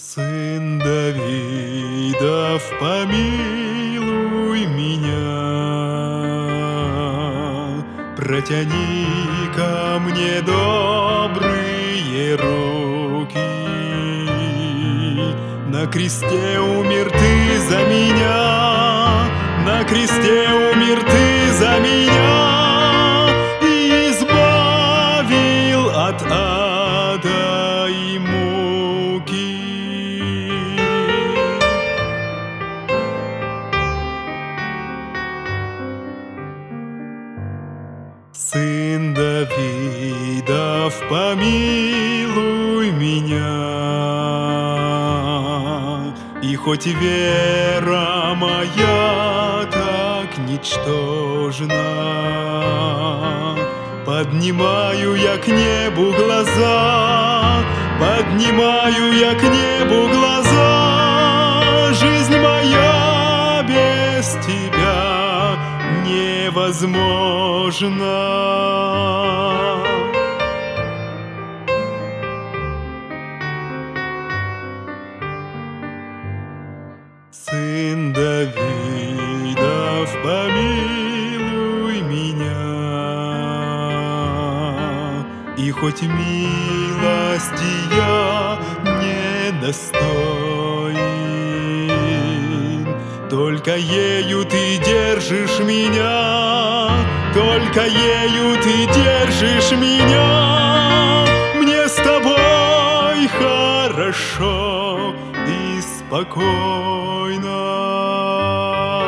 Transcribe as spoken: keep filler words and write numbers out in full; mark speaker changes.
Speaker 1: Сын Давидов, помилуй меня, протяни ко мне добрые руки. На кресте умер ты за меня, на кресте умер ты за меня и избавил от ада и муки. Сын Давидов, помилуй меня, и хоть вера моя так ничтожна, поднимаю я к небу глаза, поднимаю я к небу глаза. Жизнь моя без тебя невозможна. Сын Давидов, помилуй меня, и хоть милости я недостоин, только ею ты держишь меня, только ею ты держишь меня. Мне с тобой хорошо и спокойно.